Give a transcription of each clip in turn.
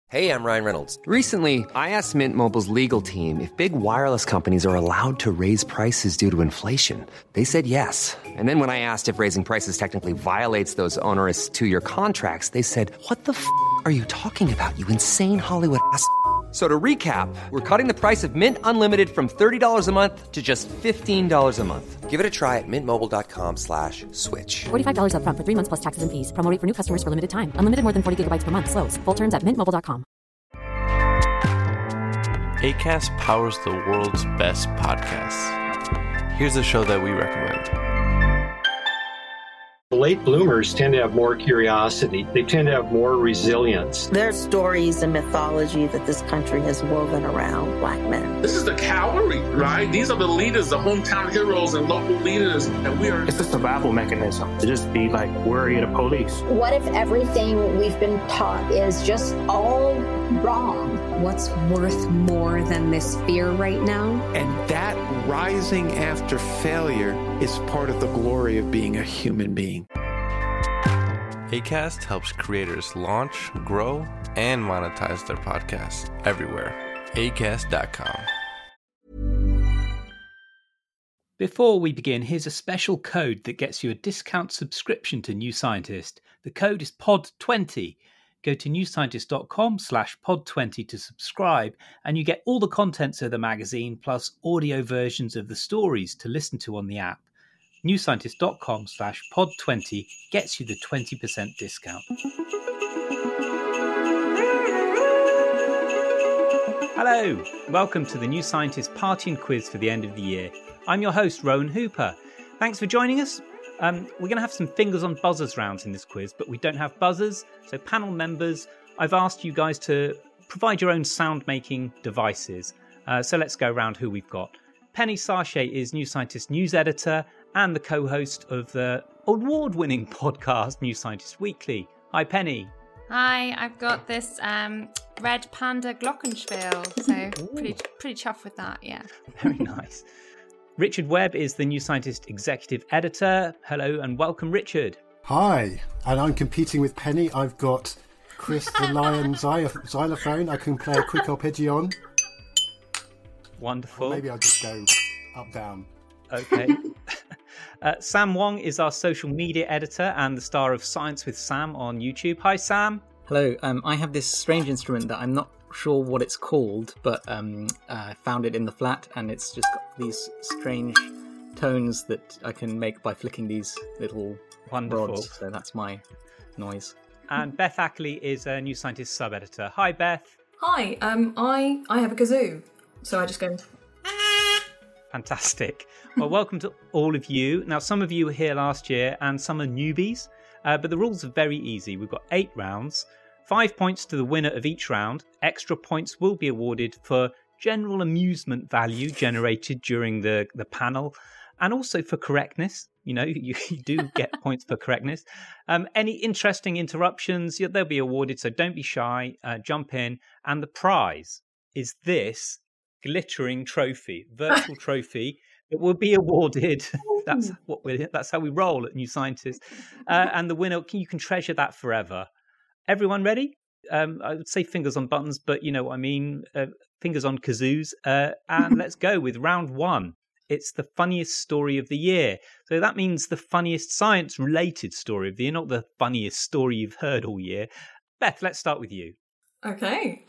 Hey, I'm Ryan Reynolds. Recently, I asked Mint Mobile's legal team if big wireless companies are allowed to raise prices due to inflation. They said yes. And then when I asked if raising prices technically violates those onerous two-year contracts, they said, "What the f*** are you talking about, you insane Hollywood ass?" So to recap, we're cutting the price of Mint Unlimited from $30 a month to just $15 a month. Give it a try at mintmobile.com/switch. $45 up front for 3 months plus taxes and fees. Promo rate for new customers for limited time. Unlimited more than 40 gigabytes per month. Slows full terms at mintmobile.com. Acast powers the world's best podcasts. Here's a show that we recommend. Late bloomers tend to have more curiosity. They tend to have more resilience. There's stories and mythology that this country has woven around Black men. This is the cavalry, right? These are the leaders, the hometown heroes and local leaders. And we are... It's a survival mechanism to just be like worried of police. What if everything we've been taught is just all wrong? What's worth more than this fear right now? And that rising after failure is part of the glory of being a human being. Acast helps creators launch, grow, and monetize their podcasts everywhere. Acast.com. Before we begin, here's a special code that gets you a discount subscription to New Scientist. The code is POD20. Go to newscientist.com/pod20 to subscribe, and you get all the contents of the magazine plus audio versions of the stories to listen to on the app. newscientist.com/pod20 gets you the 20% discount. Hello, welcome to the New Scientist Party and Quiz for the end of the year. I'm your host, Rowan Hooper. Thanks for joining us. We're going to have some fingers on buzzers rounds in this quiz, but we don't have buzzers. So panel members, I've asked you guys to provide your own sound-making devices. So let's go around who we've got. Penny Sarche is New Scientist news editor and the co-host of the award-winning podcast New Scientist Weekly. Hi, Penny. Hi, I've got this red panda glockenspiel, so pretty chuffed with that, yeah. Very nice. Richard Webb is the New Scientist executive editor. Hello and welcome, Richard. Hi, and I'm competing with Penny. I've got Chris the Lion xylophone. I can play a quick arpeggio. Wonderful. Or maybe I'll just go up, down. Okay. Sam Wong is our social media editor and the star of Science with Sam on YouTube. Hi, Sam. Hello. I have this strange instrument that I'm not sure what it's called, but I found it in the flat, and it's just got these strange tones that I can make by flicking these little rods. So that's my noise. And Beth Ackley is a New Scientist sub-editor. Hi, Beth. Hi. I have a kazoo, so I just go... Fantastic. Well, welcome to all of you. Now, some of you were here last year and some are newbies, but the rules are very easy. We've got 8 rounds, 5 points to the winner of each round. Extra points will be awarded for general amusement value generated during the panel, and also for correctness. You know, you do get points for correctness. Any interesting interruptions, they'll be awarded, so don't be shy, jump in. And the prize is this glittering trophy, virtual trophy that will be awarded. That's how we roll at New Scientist. And the winner, you can treasure that forever. Everyone ready? I would say fingers on buttons, but you know what I mean. Fingers on kazoos. And let's go with round 1. It's the funniest story of the year. So that means the funniest science-related story of the year, not the funniest story you've heard all year. Beth, let's start with you. Okay.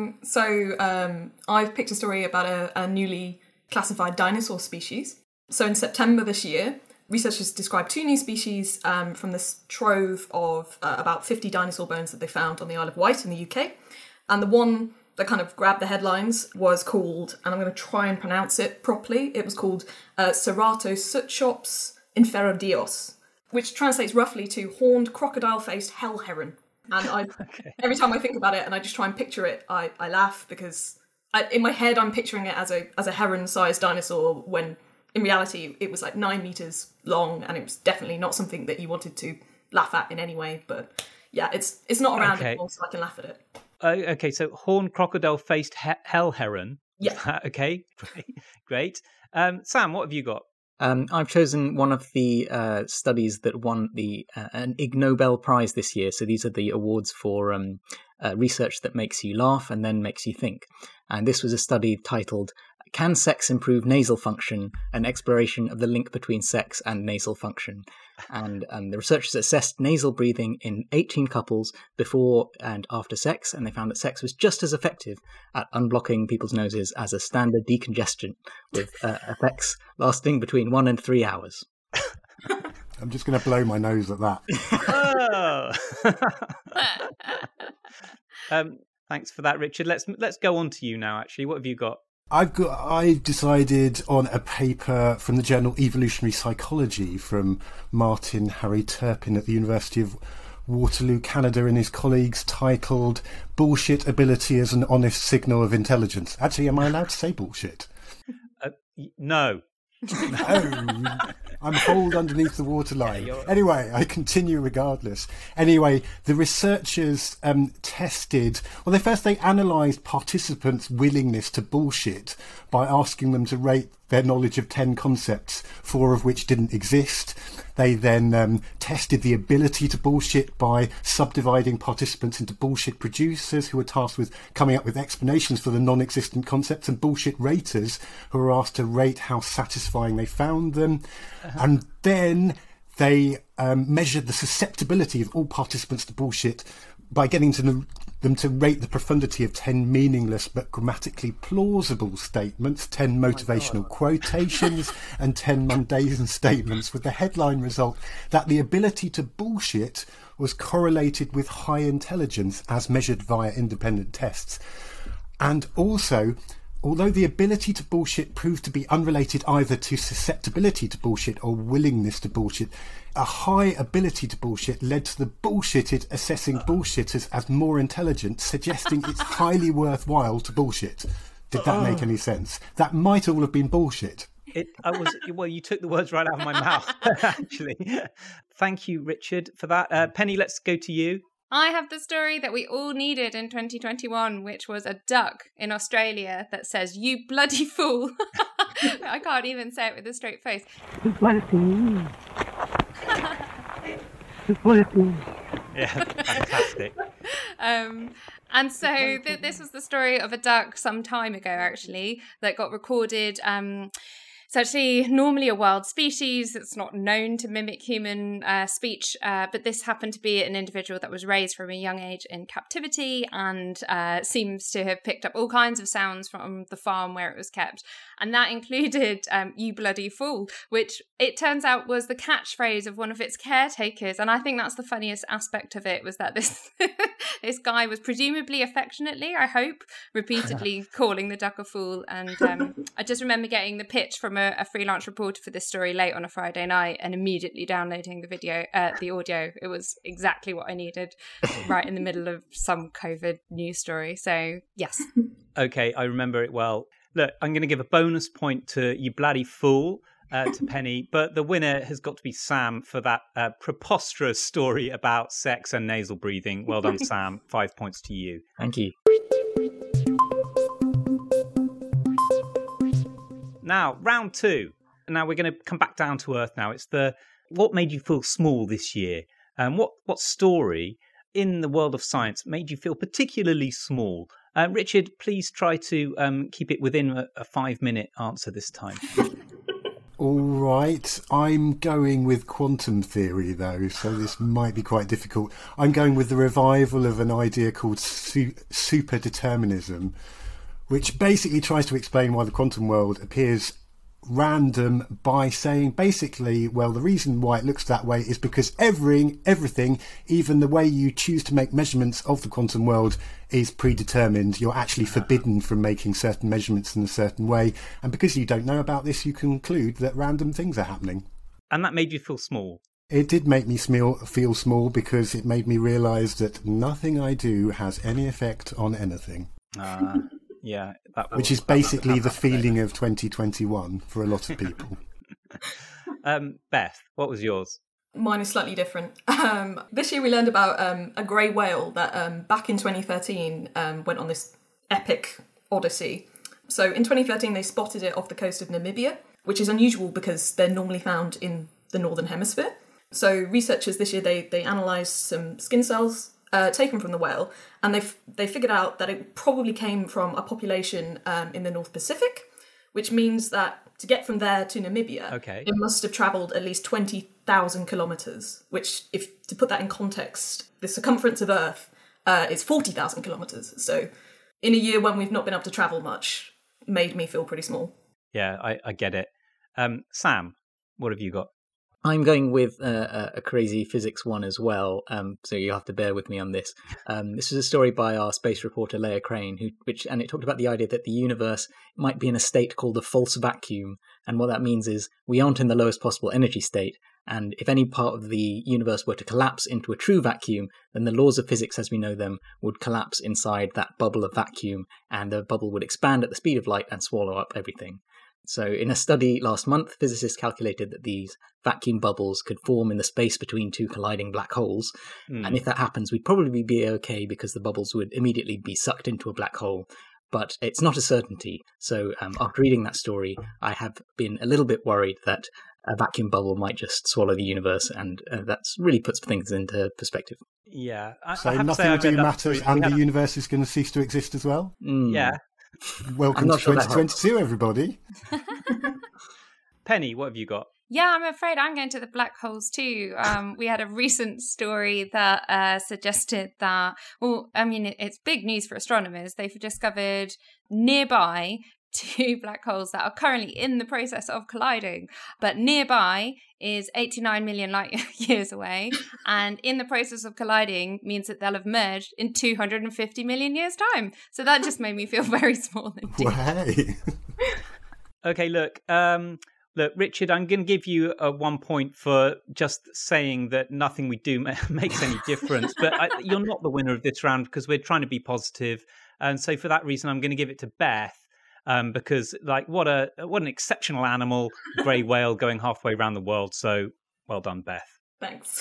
So I've picked a story about a newly classified dinosaur species. So in September this year, researchers described 2 new species from this trove of about 50 dinosaur bones that they found on the Isle of Wight in the UK. And the one that kind of grabbed the headlines was called, and I'm going to try and pronounce it properly, it was called Ceratosutchops inferodios, which translates roughly to horned crocodile-faced hell heron. And every time I think about it and I just try and picture it, I laugh because in my head I'm picturing it as a heron-sized dinosaur when in reality it was like 9 meters long, and it was definitely not something that you wanted to laugh at in any way. But yeah, it's not around anymore, so I can laugh at it. Okay, so horned crocodile-faced hell heron. Yeah. Okay, great. Sam, what have you got? I've chosen one of the studies that won an Ig Nobel Prize this year. So these are the awards for research that makes you laugh and then makes you think. And this was a study titled "Can Sex Improve Nasal Function? An Exploration of the Link Between Sex and Nasal Function." And the researchers assessed nasal breathing in 18 couples before and after sex, and they found that sex was just as effective at unblocking people's noses as a standard decongestant, with effects lasting between 1 and 3 hours. I'm just going to blow my nose at that. Thanks for that, Richard. Let's go on to you now. Actually, what have you got? I decided on a paper from the journal Evolutionary Psychology from Martin Harry Turpin at the University of Waterloo, Canada, and his colleagues, titled "Bullshit Ability as an Honest Signal of Intelligence." Actually, am I allowed to say bullshit? No. No, I'm holed underneath the waterline. Anyway, I continue regardless. Anyway, the researchers tested. Well, they analysed participants' willingness to bullshit by asking them to rate their knowledge of 10 concepts, 4 of which didn't exist. They then tested the ability to bullshit by subdividing participants into bullshit producers, who were tasked with coming up with explanations for the non-existent concepts, and bullshit raters, who were asked to rate how satisfying they found them. And then they measured the susceptibility of all participants to bullshit by getting them to rate the profundity of 10 meaningless but grammatically plausible statements, 10 motivational quotations, and 10 mundane statements, with the headline result that the ability to bullshit was correlated with high intelligence as measured via independent tests. And also, although the ability to bullshit proved to be unrelated either to susceptibility to bullshit or willingness to bullshit, a high ability to bullshit led to the bullshitted assessing bullshitters as more intelligent, suggesting it's highly worthwhile to bullshit. Did that make any sense? That might all have been bullshit. Well, you took the words right out of my mouth, actually. Thank you, Richard, for that. Penny, let's go to you. I have the story that we all needed in 2021, which was a duck in Australia that says, "You bloody fool." I can't even say it with a straight face. Yeah, fantastic. And so this was the story of a duck some time ago, actually, that got recorded. It's actually normally a wild species. It's not known to mimic human speech, but this happened to be an individual that was raised from a young age in captivity and seems to have picked up all kinds of sounds from the farm where it was kept. And that included "You bloody fool," which it turns out was the catchphrase of one of its caretakers. And I think that's the funniest aspect of it, was that this guy was presumably affectionately, I hope, repeatedly calling the duck a fool. And I just remember getting the pitch from a freelance reporter for this story late on a Friday night and immediately downloading the audio. It was exactly what I needed right in the middle of some COVID news story. So, yes. Okay, I remember it well. Look, I'm going to give a bonus point to "You bloody fool" to Penny, but the winner has got to be Sam for that preposterous story about sex and nasal breathing. Well done, Sam. 5 points to you. Thank you. Now, round 2. Now we're going to come back down to earth now. It's what made you feel small this year? What story in the world of science made you feel particularly small? Richard, please try to keep it within a 5-minute answer this time. All right. I'm going with quantum theory, though, so this might be quite difficult. I'm going with the revival of an idea called superdeterminism, which basically tries to explain why the quantum world appears random by saying basically, well, the reason why it looks that way is because everything, even the way you choose to make measurements of the quantum world, is predetermined. You're actually forbidden from making certain measurements in a certain way. And because you don't know about this, you conclude that random things are happening. And that made you feel small? It did make me feel small because it made me realise that nothing I do has any effect on anything. Yeah, which is basically the feeling of 2021 for a lot of people. Beth, what was yours? Mine is slightly different. This year we learned about a grey whale that back in 2013 went on this epic odyssey. So in 2013 they spotted it off the coast of Namibia, which is unusual because they're normally found in the Northern Hemisphere. So researchers this year, they analysed some skin cells taken from the whale, and they figured out that it probably came from a population in the North Pacific, which means that to get from there to Namibia, it must have travelled at least 20,000 kilometres, which, if to put that in context, the circumference of Earth is 40,000 kilometres. So in a year when we've not been able to travel much, made me feel pretty small. Yeah, I get it. Sam, what have you got? I'm going with a crazy physics one as well, so you have to bear with me on this. This is a story by our space reporter Leah Crane, and it talked about the idea that the universe might be in a state called a false vacuum, and what that means is we aren't in the lowest possible energy state, and if any part of the universe were to collapse into a true vacuum, then the laws of physics as we know them would collapse inside that bubble of vacuum, and the bubble would expand at the speed of light and swallow up everything. So in a study last month, physicists calculated that these vacuum bubbles could form in the space between two colliding black holes. And if that happens, we'd probably be okay because the bubbles would immediately be sucked into a black hole. But it's not a certainty. So after reading that story, I have been a little bit worried that a vacuum bubble might just swallow the universe, and that really puts things into perspective. Yeah. So nothing will do matters, and the universe is going to cease to exist as well? Yeah. Welcome to 2022, everybody. Penny, what have you got? Yeah, I'm afraid I'm going to the black holes too. We had a recent story that suggested that, it's big news for astronomers. They've discovered nearby 2 black holes that are currently in the process of colliding. But nearby is 89 million light years away, and in the process of colliding means that they'll have merged in 250 million years' time. So that just made me feel very small indeed. Hey. Okay, look, Richard, I'm going to give you 1 point for just saying that nothing we do makes any difference. But you're not the winner of this round because we're trying to be positive. And so for that reason, I'm going to give it to Beth. Because what an exceptional animal, grey whale going halfway around the world. So well done, Beth. Thanks.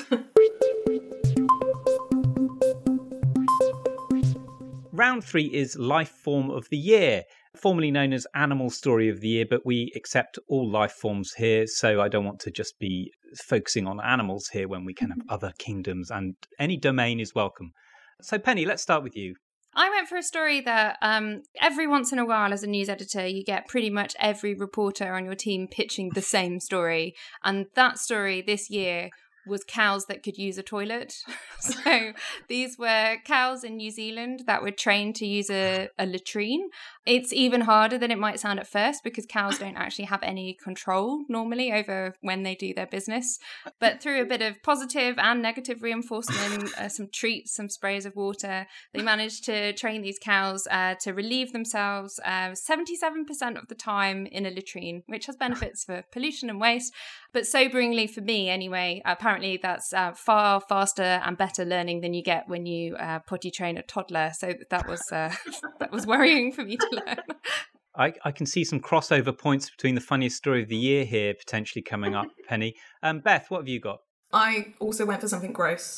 Round 3 is Life Form of the Year, formerly known as Animal Story of the Year, but we accept all life forms here, so I don't want to just be focusing on animals here when we can have other kingdoms, and any domain is welcome. So Penny, let's start with you. I went for a story that every once in a while as a news editor, you get pretty much every reporter on your team pitching the same story. And that story this year was cows that could use a toilet. So these were cows in New Zealand that were trained to use a latrine. It's even harder than it might sound at first because cows don't actually have any control normally over when they do their business. But through a bit of positive and negative reinforcement, some treats, some sprays of water, they managed to train these cows to relieve themselves 77% of the time in a latrine, which has benefits for pollution and waste. But soberingly for me anyway, apparently that's far faster and better learning than you get when you potty train a toddler. So that was worrying for me to learn. I can see some crossover points between the funniest story of the year here potentially coming up, Penny. Beth, what have you got? I also went for something gross.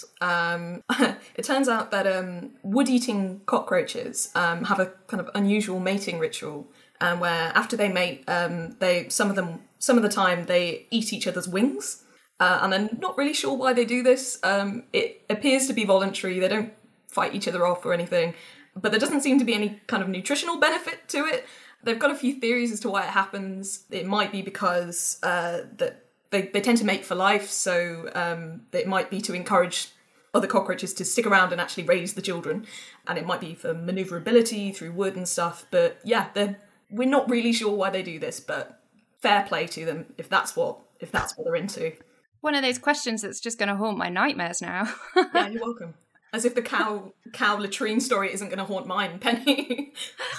It turns out that wood-eating cockroaches have a kind of unusual mating ritual, where after they mate, some of the time they eat each other's wings, and I'm not really sure why they do this. It appears to be voluntary. They don't fight each other off or anything, but there doesn't seem to be any kind of nutritional benefit to it. They've got a few theories as to why it happens. It might be because that they tend to mate for life, so it might be to encourage other cockroaches to stick around and actually raise the children, and it might be for maneuverability through wood and stuff. But yeah, we're not really sure why they do this, but fair play to them if that's what they're into. One of those questions that's just going to haunt my nightmares now. Yeah, you're welcome. As if the cow latrine story isn't going to haunt mine, Penny.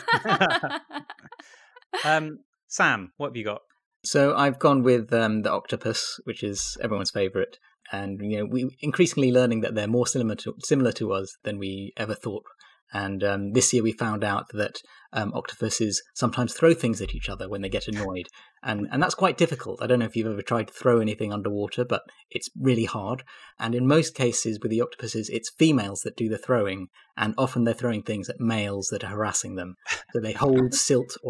Sam, what have you got? So I've gone with the octopus, which is everyone's favourite, and we increasingly learning that they're more similar to us than we ever thought. And this year we found out that octopuses sometimes throw things at each other when they get annoyed. And that's quite difficult. I don't know if you've ever tried to throw anything underwater, but it's really hard. And in most cases with the octopuses, it's females that do the throwing. And often they're throwing things at males that are harassing them. So they hold silt or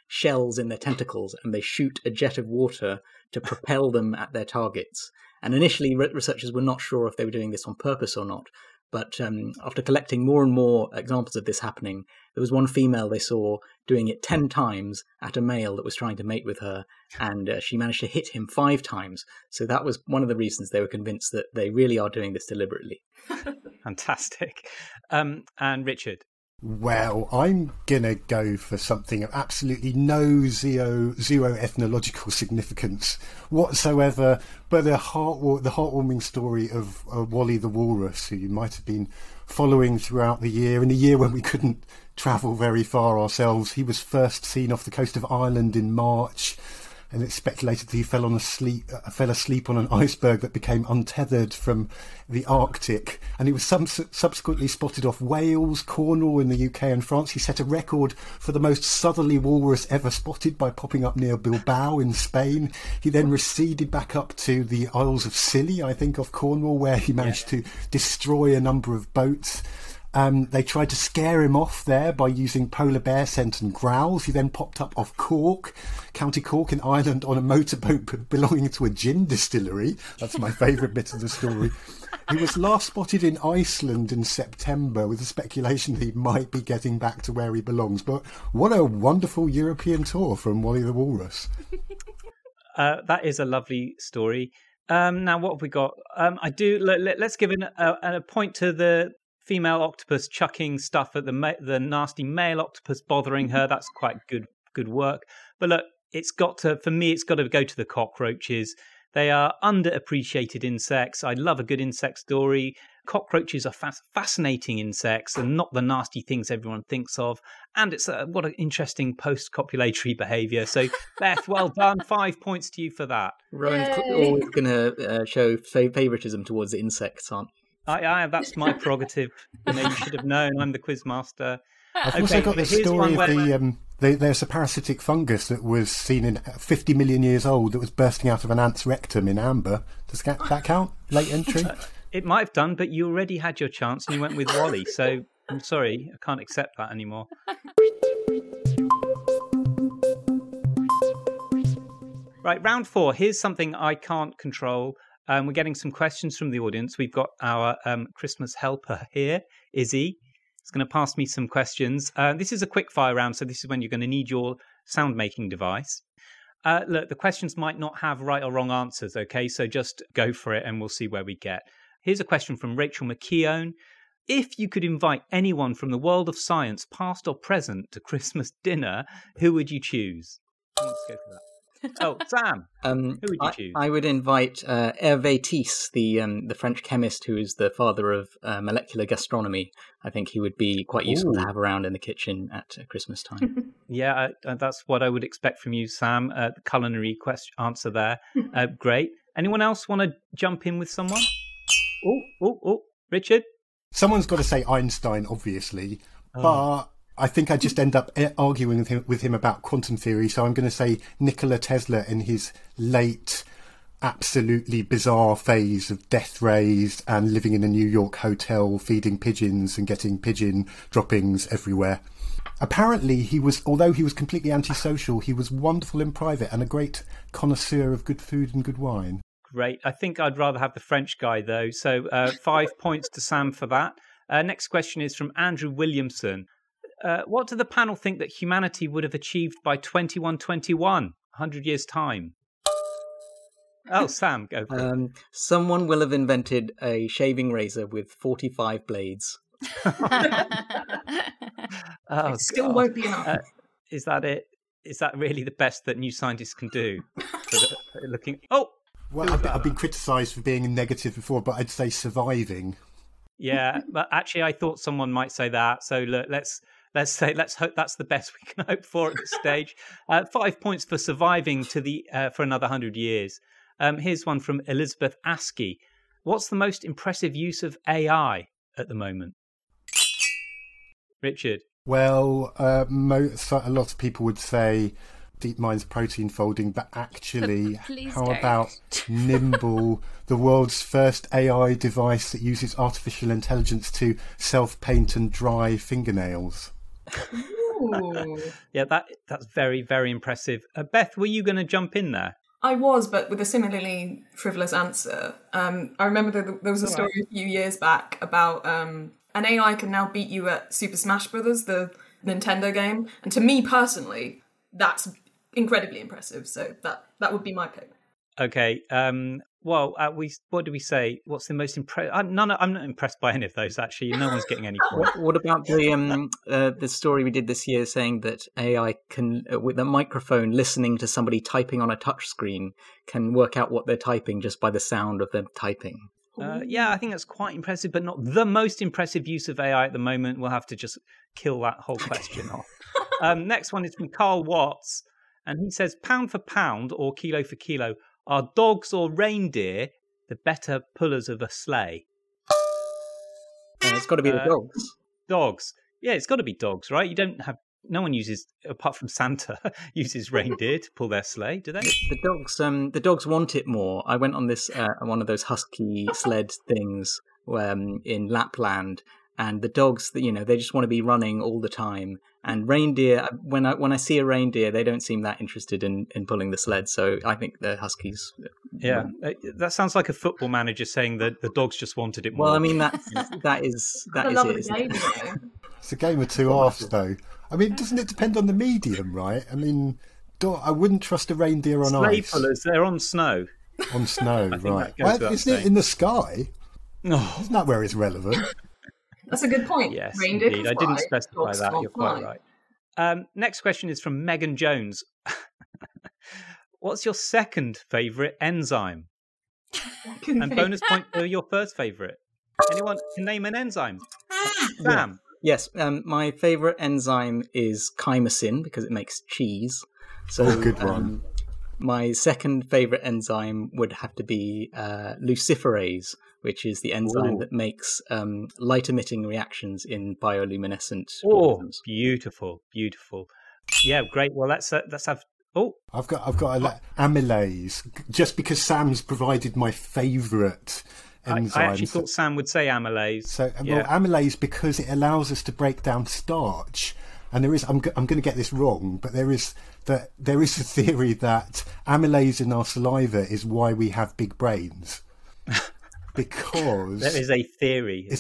shells in their tentacles, and they shoot a jet of water to propel them at their targets. And initially, researchers were not sure if they were doing this on purpose or not. But after collecting more and more examples of this happening, there was one female they saw doing it 10 times at a male that was trying to mate with her, and she managed to hit him 5 times. So that was one of the reasons they were convinced that they really are doing this deliberately. Fantastic. And Richard? Well, I'm going to go for something of absolutely no zero ethnological significance whatsoever, but the heartwarming story of Wally the Walrus, who you might have been following throughout the year. In a year when we couldn't travel very far ourselves, he was first seen off the coast of Ireland in March, and it's speculated that he fell asleep on an iceberg that became untethered from the Arctic. And he was subsequently spotted off Wales, Cornwall in the UK and France. He set a record for the most southerly walrus ever spotted by popping up near Bilbao in Spain. He then receded back up to the Isles of Scilly, I think, off Cornwall, where he managed to destroy a number of boats. They tried to scare him off there by using polar bear scent and growls. He then popped up off Cork, County Cork in Ireland, on a motorboat belonging to a gin distillery. That's my favourite bit of the story. He was last spotted in Iceland in September, with the speculation that he might be getting back to where he belongs. But what a wonderful European tour from Wally the Walrus. That is a lovely story. Now, what have we got? Let's give a point to the female octopus chucking stuff at the nasty male octopus bothering her. That's quite good work. But look, for me, it's got to go to the cockroaches. They are underappreciated insects. I love a good insect story. Cockroaches are fascinating insects and not the nasty things everyone thinks of. And it's what an interesting post-copulatory behaviour. So, Beth, well done. 5 points to you for that. Rowan's always going to show favouritism towards the insects, aren't you? That's my prerogative. You should have known. I'm the quiz master. I've also got the story of there's a parasitic fungus that was seen in 50 million years old that was bursting out of an ant's rectum in amber. Does that count? Late entry? It might have done, but you already had your chance and you went with Wally. So I'm sorry, I can't accept that anymore. Right, round 4. Here's something I can't control. We're getting some questions from the audience. We've got our Christmas helper here, Izzy. He's going to pass me some questions. This is a quick fire round, so this is when you're going to need your sound making device. Look, the questions might not have right or wrong answers, okay? So just go for it and we'll see where we get. Here's a question from Rachel McKeown. If you could invite anyone from the world of science, past or present, to Christmas dinner, who would you choose? Let's go for that. Oh, Sam, who would you choose? I would invite Hervé Tisse, the French chemist who is the father of molecular gastronomy. I think he would be quite useful to have around in the kitchen at Christmas time. Yeah, that's what I would expect from you, Sam. The culinary answer there. Great. Anyone else want to jump in with someone? Oh, Richard? Someone's got to say Einstein, obviously, but I think I just end up arguing with him about quantum theory, so I'm going to say Nikola Tesla in his late, absolutely bizarre phase of death rays and living in a New York hotel, feeding pigeons and getting pigeon droppings everywhere. Apparently, although he was completely antisocial, he was wonderful in private and a great connoisseur of good food and good wine. Great. I think I'd rather have the French guy, though, so 5 points to Sam for that. Next question is from Andrew Williamson. What do the panel think that humanity would have achieved by 2121, 100 years' time? Oh, Sam, go for it. Someone will have invented a shaving razor with 45 blades. It still won't be enough. Is that it? Is that really the best that new scientists can do? Well, I've been criticised for being negative before, but I'd say surviving. Yeah, but actually I thought someone might say that. So look, let's hope that's the best we can hope for at this stage. 5 points for surviving for another 100 years. Here's one from Elizabeth Askey. What's the most impressive use of AI at the moment? Richard? Well, a lot of people would say DeepMind's protein folding, but actually, how about Nimble, the world's first AI device that uses artificial intelligence to self-paint and dry fingernails? Ooh. Yeah, that's very, very impressive. Beth, were you going to jump in there? I was, but with a similarly frivolous answer. I remember there was a story a few years back about an AI can now beat you at Super Smash Bros., the Nintendo game. And to me personally, that's incredibly impressive. So that would be my pick. Okay. What do we say? What's the most impressive? I'm not impressed by any of those, actually. No one's getting any points. What about the story we did this year saying that AI can, with a microphone listening to somebody typing on a touchscreen, can work out what they're typing just by the sound of them typing? Yeah, I think that's quite impressive, but not the most impressive use of AI at the moment. We'll have to just kill that whole question off. Next one is from Carl Watts, and he says, pound for pound or kilo for kilo, are dogs or reindeer the better pullers of a sleigh? It's got to be the dogs. Dogs. Yeah, it's got to be dogs, right? No one uses, apart from Santa, uses reindeer to pull their sleigh, do they? The dogs want it more. I went on this one of those husky sled things in Lapland, and the dogs, they just want to be running all the time. And reindeer, when I see a reindeer, they don't seem that interested in pulling the sled. So I think the huskies. Yeah, that sounds like a football manager saying that the dogs just wanted it more. Well, I mean that is it. It's a game of two halves, though. I mean, doesn't it depend on the medium, right? I mean, I wouldn't trust a reindeer on sleigh ice. Pullers, they're on snow. On snow, right? Well, isn't it in the sky? Oh. Isn't that where it's relevant? That's a good point. Yes, reindeer indeed. I didn't specify that. You're quite right. Next question is from Megan Jones. What's your second favourite enzyme? And bonus point for your first favourite. Anyone can name an enzyme? Sam? Yes, my favourite enzyme is chymosin because it makes cheese. So, good one. My second favourite enzyme would have to be luciferase, which is the enzyme that makes light-emitting reactions in bioluminescent organisms. Beautiful, beautiful. Yeah, great. Well, let's have. Oh, I've got amylase, just because Sam's provided my favourite enzyme. I actually thought Sam would say amylase. So, amylase because it allows us to break down starch. And there is, I'm going to get this wrong, but there is a theory that amylase in our saliva is why we have big brains. Because there is a theory.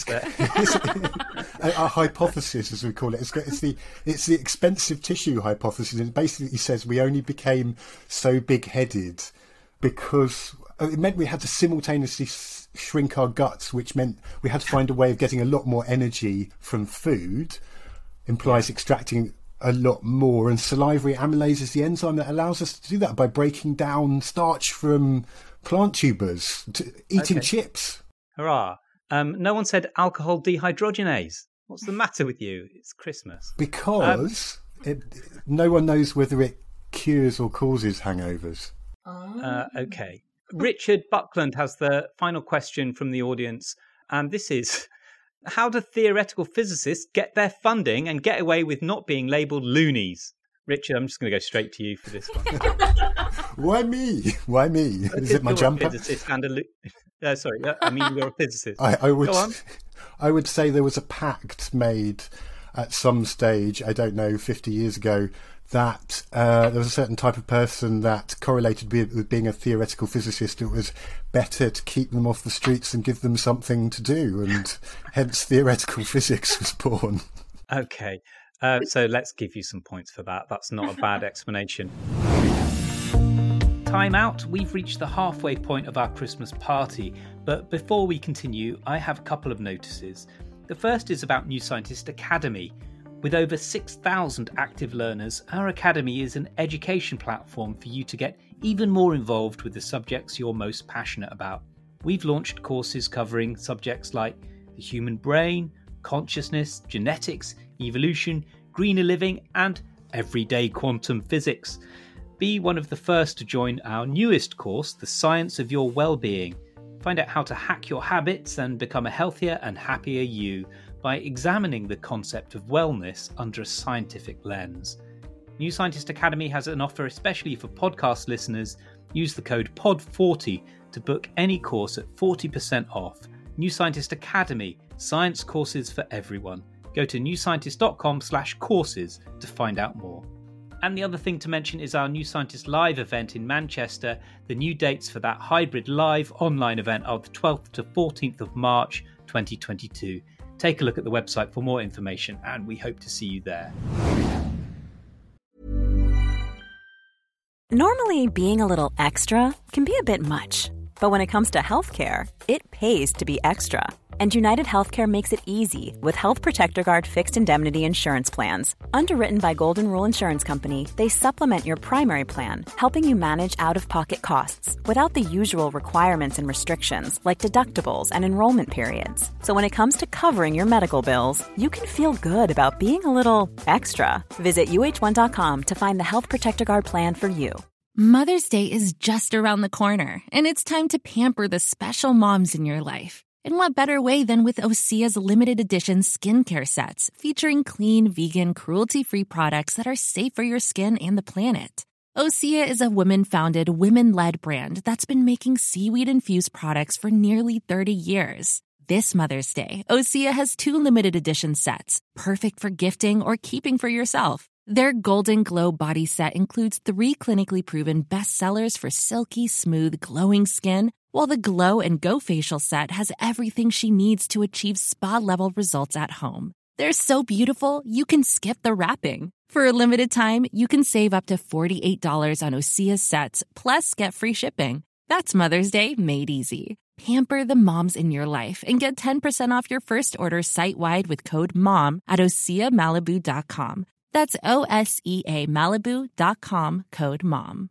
A hypothesis, as we call it. It's the expensive tissue hypothesis, and it basically says we only became so big-headed because it meant we had to simultaneously shrink our guts, which meant we had to find a way of getting a lot more energy from food. Implies extracting a lot more, and salivary amylase is the enzyme that allows us to do that by breaking down starch from plant tubers to eating chips. Hurrah. No one said alcohol dehydrogenase. What's the matter with you? It's Christmas. Because no one knows whether it cures or causes hangovers. Okay. Richard Buckland has the final question from the audience, and this is: how do theoretical physicists get their funding and get away with not being labelled loonies? Richard, I'm just going to go straight to you for this one. Why me? Why me? Is it my jumper? Sorry, I mean you're a physicist. I would say there was a pact made at some stage, I don't know, 50 years ago, that there was a certain type of person that correlated with being a theoretical physicist. It was better to keep them off the streets and give them something to do, and hence theoretical physics was born. Okay, so let's give you some points for that. That's not a bad explanation. Time out. We've reached the halfway point of our Christmas party, but before we continue, I have a couple of notices. The first is about New Scientist Academy. With over 6,000 active learners, our academy is an education platform for you to get even more involved with the subjects you're most passionate about. We've launched courses covering subjects like the human brain, consciousness, genetics, evolution, greener living, and everyday quantum physics. Be one of the first to join our newest course, The Science of Your Wellbeing. Find out how to hack your habits and become a healthier and happier you by examining the concept of wellness under a scientific lens. New Scientist Academy has an offer especially for podcast listeners. Use the code POD40 to book any course at 40% off. New Scientist Academy, science courses for everyone. Go to newscientist.com/courses to find out more. And the other thing to mention is our New Scientist Live event in Manchester. The new dates for that hybrid live online event are the 12th to 14th of March 2022. Take a look at the website for more information, and we hope to see you there. Normally, being a little extra can be a bit much. But when it comes to healthcare, it pays to be extra. And United Healthcare makes it easy with Health Protector Guard fixed indemnity insurance plans. Underwritten by Golden Rule Insurance Company, they supplement your primary plan, helping you manage out-of-pocket costs without the usual requirements and restrictions like deductibles and enrollment periods. So when it comes to covering your medical bills, you can feel good about being a little extra. Visit uh1.com to find the Health Protector Guard plan for you. Mother's Day is just around the corner, and it's time to pamper the special moms in your life. And what better way than with Osea's limited edition skincare sets featuring clean, vegan, cruelty-free products that are safe for your skin and the planet. Osea is a women-founded, women-led brand that's been making seaweed-infused products for nearly 30 years. This Mother's Day, Osea has 2 limited edition sets, perfect for gifting or keeping for yourself. Their Golden Glow body set includes 3 clinically proven bestsellers for silky, smooth, glowing skin, while the Glow and Go facial set has everything she needs to achieve spa-level results at home. They're so beautiful, you can skip the wrapping. For a limited time, you can save up to $48 on Osea's sets, plus get free shipping. That's Mother's Day made easy. Pamper the moms in your life and get 10% off your first order site-wide with code MOM at OseaMalibu.com. That's OSEA Malibu.com, code MOM.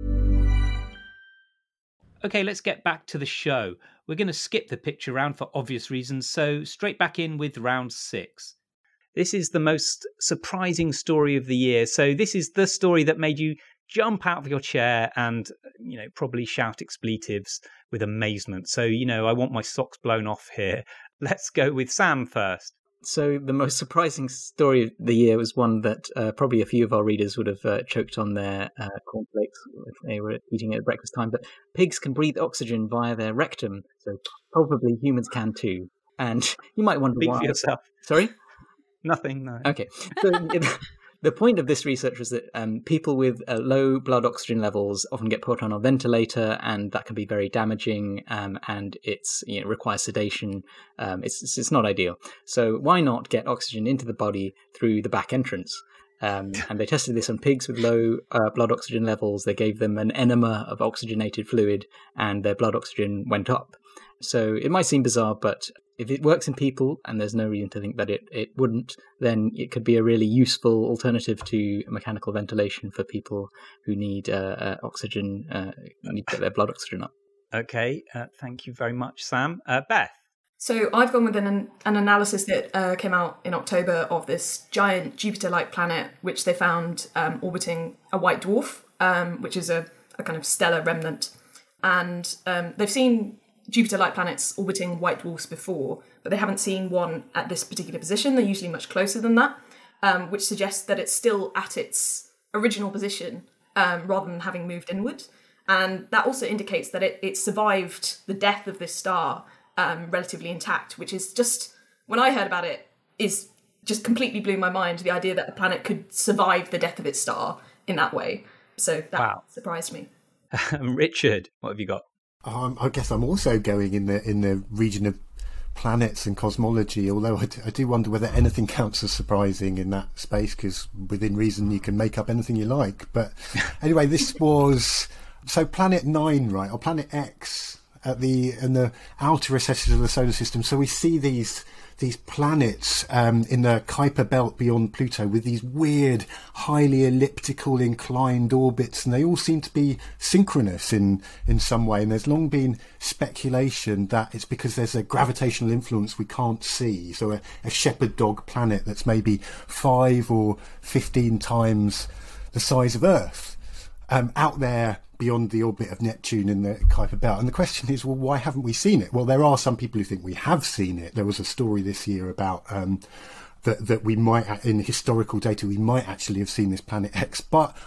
Okay, let's get back to the show. We're going to skip the picture round for obvious reasons, so straight back in with round 6. This is the most surprising story of the year. So this is the story that made you jump out of your chair and, probably shout expletives with amazement. So, I want my socks blown off here. Let's go with Sam first. So the most surprising story of the year was one that probably a few of our readers would have choked on their cornflakes if they were eating it at breakfast time. But pigs can breathe oxygen via their rectum, so probably humans can too. And you might wonder why. Speak for yourself. Sorry? Nothing, no. Okay. So the point of this research was that people with low blood oxygen levels often get put on a ventilator, and that can be very damaging, and it's requires sedation. It's not ideal. So why not get oxygen into the body through the back entrance? And they tested this on pigs with low blood oxygen levels. They gave them an enema of oxygenated fluid, and their blood oxygen went up. So it might seem bizarre, but if it works in people, and there's no reason to think that it wouldn't, then it could be a really useful alternative to mechanical ventilation for people who need oxygen, need to get their blood oxygen up. Okay, thank you very much, Sam. Beth? So I've gone with an analysis that came out in October of this giant Jupiter-like planet, which they found orbiting a white dwarf, which is a kind of stellar remnant. And they've seen Jupiter-like planets orbiting white dwarfs before, but they haven't seen one at this particular position. They're usually much closer than that, which suggests that it's still at its original position rather than having moved inward. And that also indicates that it survived the death of this star relatively intact, which is just, when I heard about it, is just completely blew my mind, the idea that a planet could survive the death of its star in that way. So that surprised me. Richard, what have you got? I guess I'm also going in the region of planets and cosmology, although I do wonder whether anything counts as surprising in that space, because within reason you can make up anything you like. But anyway, this was Planet 9, right, or Planet X in the outer recesses of the solar system. So we see these planets in the Kuiper belt beyond Pluto with these weird, highly elliptical, inclined orbits, and they all seem to be synchronous in some way. And there's long been speculation that it's because there's a gravitational influence we can't see. So a shepherd dog planet that's maybe 5 or 15 times the size of Earth out there beyond the orbit of Neptune in the Kuiper belt. And the question is, well, why haven't we seen it? Well, there are some people who think we have seen it. There was a story this year about that we might, in historical data, we might actually have seen this Planet X. But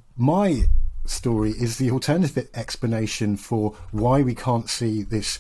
my story is the alternative explanation for why we can't see this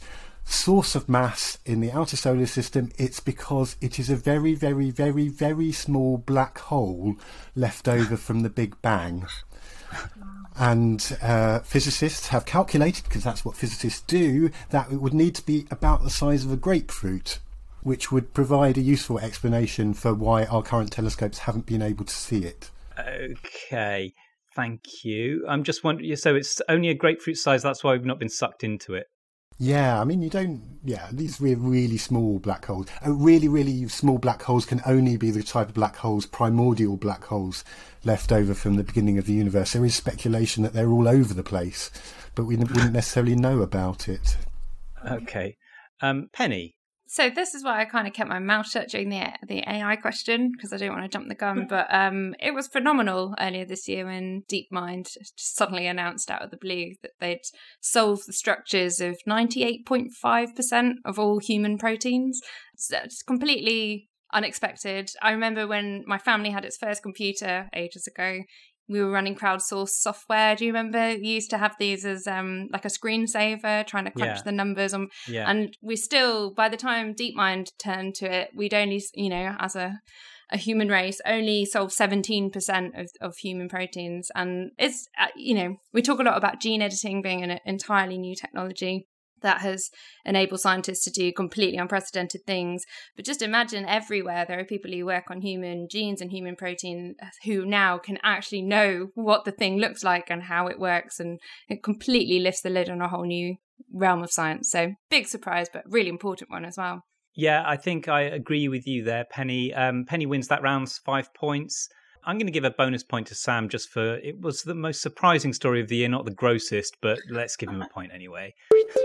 source of mass in the outer solar system, it's because it is a very, very, very, very small black hole left over from the Big Bang. And physicists have calculated, because that's what physicists do, that it would need to be about the size of a grapefruit, which would provide a useful explanation for why our current telescopes haven't been able to see it. Okay, thank you. I'm just wondering, so it's only a grapefruit size, that's why we've not been sucked into it. Yeah, I mean, these really small black holes. Really, really small black holes can only be the type of black holes, primordial black holes, left over from the beginning of the universe. There is speculation that they're all over the place, but we wouldn't necessarily know about it. Okay. Penny? So this is why I kind of kept my mouth shut during the AI question, because I don't want to jump the gun. But it was phenomenal earlier this year when DeepMind just suddenly announced out of the blue that they'd solved the structures of 98.5% of all human proteins. So it's completely unexpected. I remember when my family had its first computer ages ago, we were running crowdsourced software. Do you remember? We used to have these as like a screensaver, trying to crunch the numbers. And we still, by the time DeepMind turned to it, we'd only, as a human race, only solved 17% of human proteins. And it's, we talk a lot about gene editing being an entirely new technology that has enabled scientists to do completely unprecedented things. But just imagine everywhere there are people who work on human genes and human protein who now can actually know what the thing looks like and how it works. And it completely lifts the lid on a whole new realm of science. So big surprise, but really important one as well. Yeah, I think I agree with you there, Penny. Penny wins that round, 5 points. I'm going to give a bonus point to Sam just for it was the most surprising story of the year, not the grossest, but let's give him a point anyway.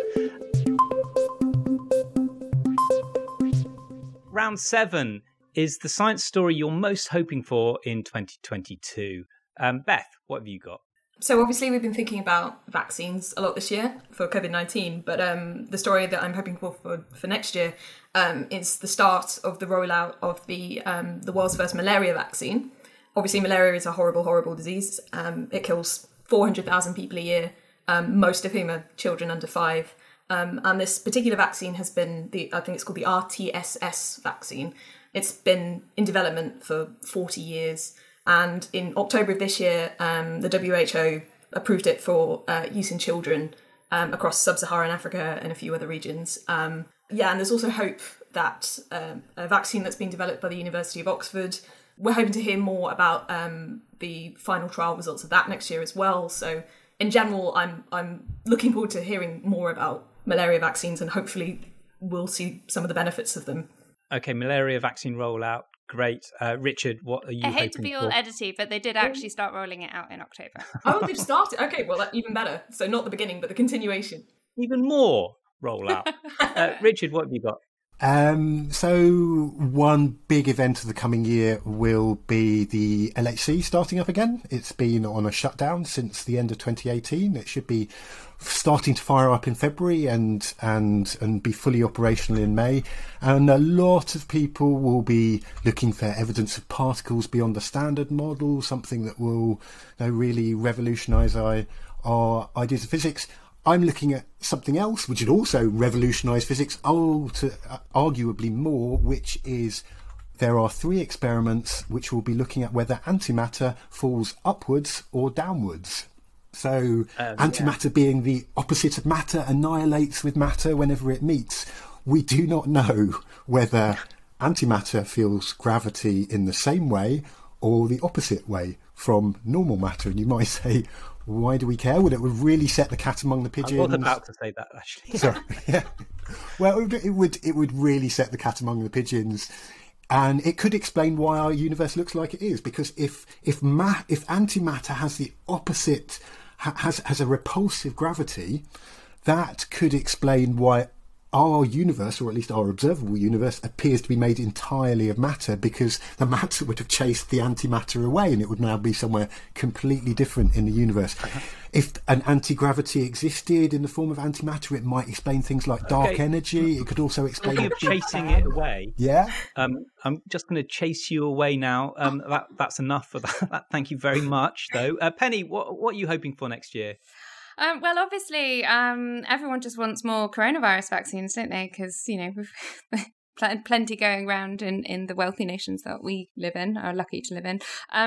Round 7 is the science story you're most hoping for in 2022. Beth, what have you got? So obviously we've been thinking about vaccines a lot this year for COVID-19, but the story that I'm hoping for next year is the start of the rollout of the world's first malaria vaccine. Obviously, malaria is a horrible, horrible disease. It kills 400,000 people a year, most of whom are children under 5. And this particular vaccine has been, I think it's called the RTSS vaccine. It's been in development for 40 years. And in October of this year, the WHO approved it for use in children across sub-Saharan Africa and a few other regions. And there's also hope that a vaccine that's being developed by the University of Oxford, we're hoping to hear more about the final trial results of that next year as well. So in general, I'm looking forward to hearing more about malaria vaccines, and hopefully we'll see some of the benefits of them. Okay, malaria vaccine rollout. Great. Richard, what are you hoping for? I hate to be all edity, but they did actually start rolling it out in October. Oh, they've started? Okay, well, that's even better. So not the beginning, but the continuation. Even more rollout. Richard, what have you got? So one big event of the coming year will be the LHC starting up again. It's been on a shutdown since the end of 2018. It should be starting to fire up in February and be fully operational in May. And a lot of people will be looking for evidence of particles beyond the standard model, something that will really revolutionise our ideas of physics. I'm looking at something else which would also revolutionise physics, arguably more, which is there are 3 experiments which will be looking at whether antimatter falls upwards or downwards. So antimatter being the opposite of matter, annihilates with matter whenever it meets. We do not know whether antimatter feels gravity in the same way or the opposite way from normal matter. And you might say, why do we care? Well, it would really set the cat among the pigeons. I was about to say that, actually. Sorry. Yeah. Well, it would really set the cat among the pigeons, and it could explain why our universe looks like it is. Because if antimatter has the opposite, has a repulsive gravity, that could explain why our universe, or at least our observable universe, appears to be made entirely of matter, because the matter would have chased the antimatter away and it would now be somewhere completely different in the universe. If an anti-gravity existed in the form of antimatter, it might explain things like dark energy. It could also explain... Speaking of chasing it away... Yeah? I'm just going to chase you away now. That's enough for that. Thank you very much, though. Penny, what are you hoping for next year? Well, obviously, everyone just wants more coronavirus vaccines, don't they? Because, we've plenty going around in the wealthy nations that we live in, are lucky to live in.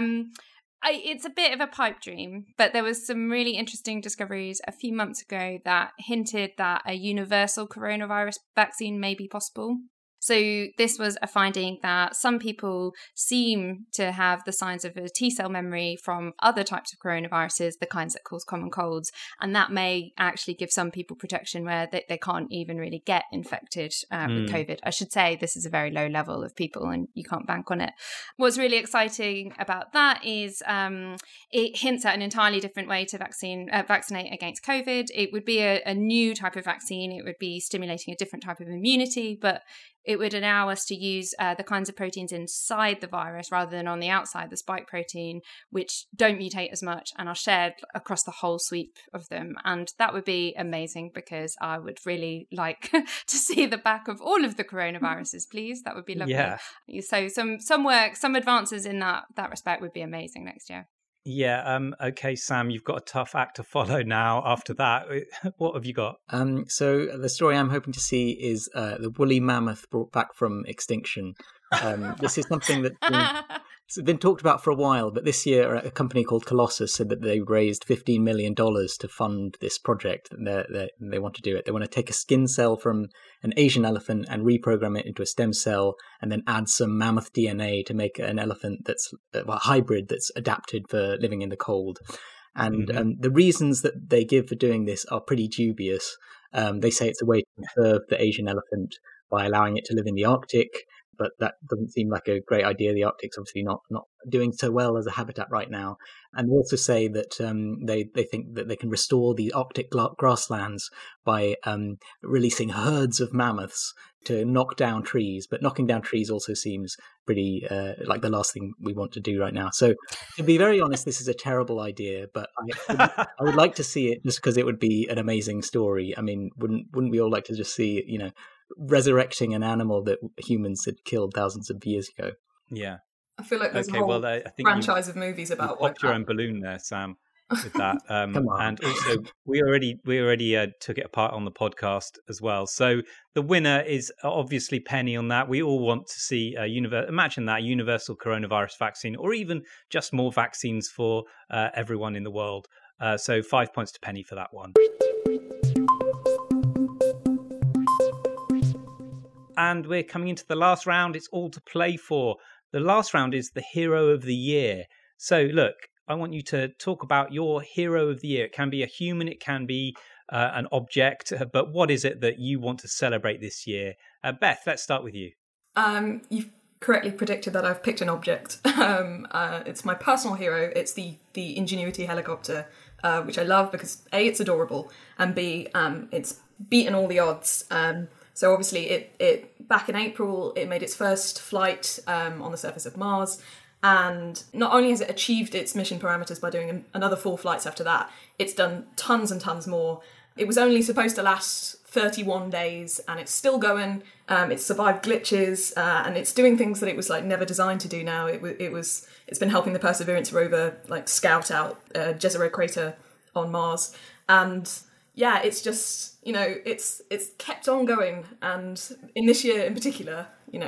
It's a bit of a pipe dream, but there was some really interesting discoveries a few months ago that hinted that a universal coronavirus vaccine may be possible. So this was a finding that some people seem to have the signs of a T-cell memory from other types of coronaviruses, the kinds that cause common colds, and that may actually give some people protection where they can't even really get infected with COVID. I should say this is a very low level of people and you can't bank on it. What's really exciting about that is it hints at an entirely different way to vaccinate against COVID. It would be a new type of vaccine. It would be stimulating a different type of immunity, but it would allow us to use the kinds of proteins inside the virus rather than on the outside, the spike protein, which don't mutate as much and are shared across the whole sweep of them. And that would be amazing because I would really like to see the back of all of the coronaviruses, please. That would be lovely. Yeah. So some work, some advances in that respect would be amazing next year. Yeah. Okay, Sam, you've got a tough act to follow now after that. What have you got? So the story I'm hoping to see is the woolly mammoth brought back from extinction. This is something that's been talked about for a while, but this year a company called Colossus said that they raised $15 million to fund this project. And they want to do it. They want to take a skin cell from an Asian elephant and reprogram it into a stem cell and then add some mammoth DNA to make an elephant that's a hybrid that's adapted for living in the cold. And the reasons that they give for doing this are pretty dubious. They say it's a way to conserve the Asian elephant by allowing it to live in the Arctic, but that doesn't seem like a great idea. The Arctic's obviously not doing so well as a habitat right now. And they also say that they think that they can restore the Arctic grasslands by releasing herds of mammoths to knock down trees. But knocking down trees also seems pretty like the last thing we want to do right now. So to be very honest, this is a terrible idea, but I would like to see it just because it would be an amazing story. I mean, wouldn't we all like to just see, resurrecting an animal that humans had killed thousands of years ago? Yeah. I feel like there's a whole I think franchise of movies about you popped your own balloon there, Sam, with that. Come on. And also, we already took it apart on the podcast as well. So the winner is obviously Penny on that. We all want to see imagine that universal coronavirus vaccine, or even just more vaccines for everyone in the world. So 5 points to Penny for that one. And we're coming into the last round. It's all to play for. The last round is the Hero of the Year. So look, I want you to talk about your Hero of the Year. It can be a human, it can be an object, but what is it that you want to celebrate this year? Beth, let's start with you. You've correctly predicted that I've picked an object. It's my personal hero. It's the Ingenuity helicopter, which I love because A, it's adorable, and B, it's beaten all the odds. So obviously, it back in April, it made its first flight on the surface of Mars. And not only has it achieved its mission parameters by doing another 4 flights after that, it's done tons and tons more. It was only supposed to last 31 days, and it's still going. It's survived glitches, and it's doing things that it was never designed to do now. It's been helping the Perseverance rover scout out Jezero crater on Mars, and yeah, it's just it's kept on going, and in this year in particular,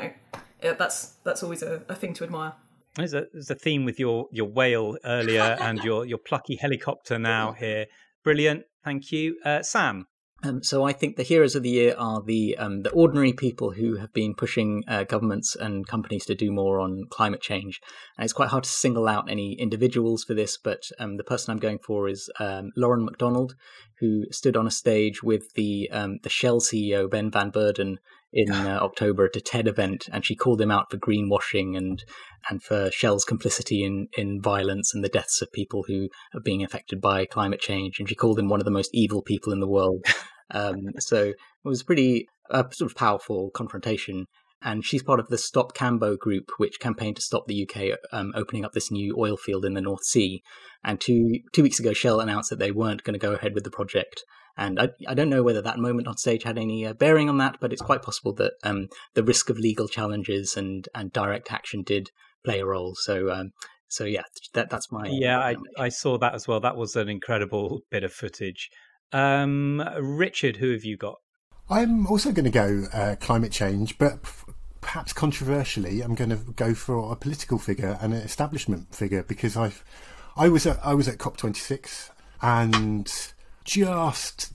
that's always a thing to admire. There's a theme with your whale earlier and your plucky helicopter now here. Brilliant, thank you, Sam. So I think the heroes of the year are the ordinary people who have been pushing governments and companies to do more on climate change. And it's quite hard to single out any individuals for this, but the person I'm going for is Lauren McDonald, who stood on a stage with the Shell CEO, Ben Van Beurden, in October at a TED event, and she called him out for greenwashing and for Shell's complicity in violence and the deaths of people who are being affected by climate change. And she called him one of the most evil people in the world. So it was pretty sort of powerful confrontation. And she's part of the Stop Cambo group, which campaigned to stop the UK opening up this new oil field in the North Sea. And two weeks ago, Shell announced that they weren't going to go ahead with the project. And I don't know whether that moment on stage had any bearing on that, but it's quite possible that the risk of legal challenges and direct action did play a role. So So yeah, that's my... Yeah, I saw that as well. That was an incredible bit of footage. Richard, who have you got? I'm also going to go climate change, but perhaps controversially, I'm going to go for a political figure and an establishment figure, because I was at COP26, and just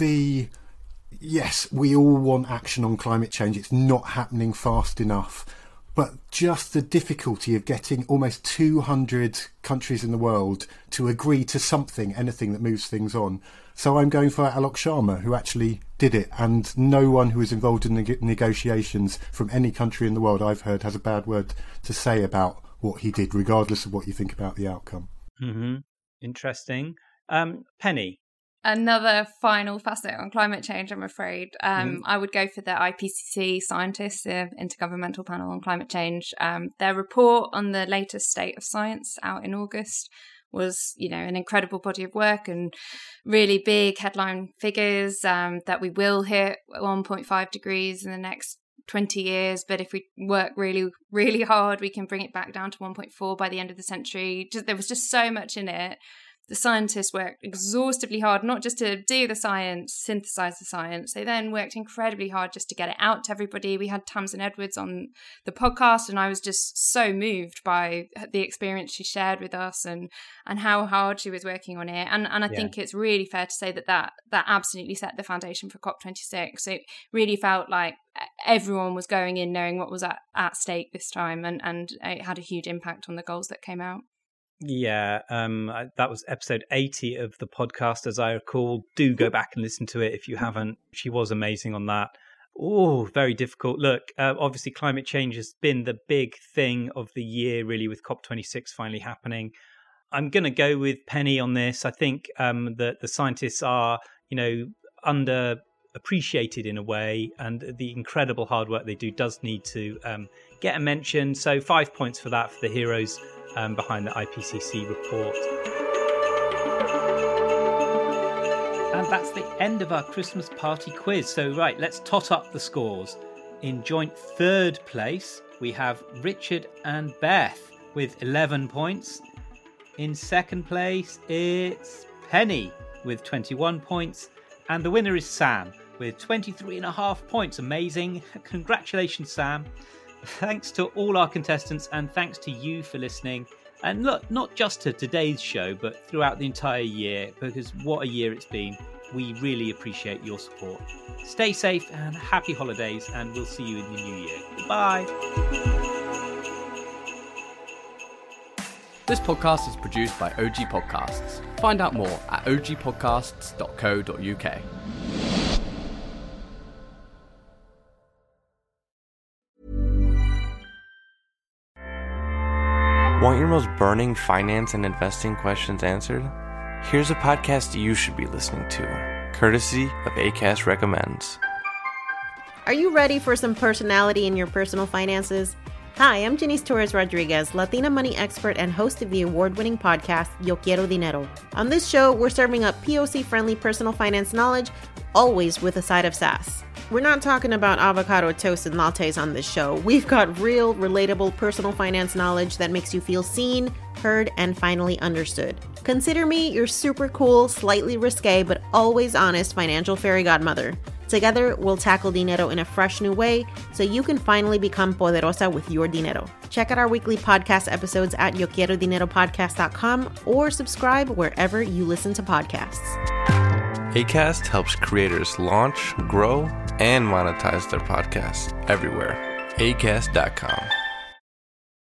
yes, we all want action on climate change. It's not happening fast enough. But just the difficulty of getting almost 200 countries in the world to agree to something, anything that moves things on. So I'm going for Alok Sharma, who actually did it. And no one who was involved in the negotiations from any country in the world I've heard has a bad word to say about what he did, regardless of what you think about the outcome. Mm-hmm. Interesting. Penny? Another final facet on climate change, I'm afraid. I would go for the IPCC scientists, the Intergovernmental Panel on Climate Change. Their report on the latest state of science out in August was, an incredible body of work and really big headline figures that we will hit 1.5 degrees in the next 20 years. But if we work really, really hard, we can bring it back down to 1.4 by the end of the century. There was just so much in it. The scientists worked exhaustively hard, not just to do the science, synthesize the science. They then worked incredibly hard just to get it out to everybody. We had Tamsin Edwards on the podcast, and I was just so moved by the experience she shared with us and how hard she was working on it. And I think it's really fair to say that absolutely set the foundation for COP26. It really felt like everyone was going in knowing what was at stake this time, and it had a huge impact on the goals that came out. Yeah, that was episode 80 of the podcast, as I recall. Do go back and listen to it if you haven't. She was amazing on that. Oh, very difficult. Look, obviously climate change has been the big thing of the year, really, with COP26 finally happening. I'm going to go with Penny on this. I think that the scientists are, underappreciated in a way, and the incredible hard work they do does need to get a mention. So 5 points for that, for the heroes behind the IPCC report. And that's the end of our Christmas party quiz. So right, let's tot up the scores. In joint third place, we have Richard and Beth with 11 points. In second place, it's Penny with 21 points. And the winner is Sam with 23.5 points. Amazing. Congratulations, Sam. Thanks to all our contestants, and thanks to you for listening. And look, not just to today's show, but throughout the entire year, because what a year it's been. We really appreciate your support. Stay safe and happy holidays, and we'll see you in the new year. Goodbye. This podcast is produced by OG Podcasts. Find out more at ogpodcasts.co.uk. Want your most burning finance and investing questions answered? Here's a podcast you should be listening to, courtesy of Acast Recommends. Are you ready for some personality in your personal finances? Hi, I'm Janice Torres Rodriguez, Latina money expert and host of the award-winning podcast, Yo Quiero Dinero. On this show, we're serving up POC-friendly personal finance knowledge, always with a side of sass. We're not talking about avocado toast and lattes on this show. We've got real, relatable personal finance knowledge that makes you feel seen, heard, and finally understood. Consider me your super cool, slightly risque, but always honest financial fairy godmother. Together, we'll tackle dinero in a fresh new way so you can finally become poderosa with your dinero. Check out our weekly podcast episodes at YoQuieroDineroPodcast.com or subscribe wherever you listen to podcasts. Acast helps creators launch, grow, and monetize their podcasts everywhere. Acast.com.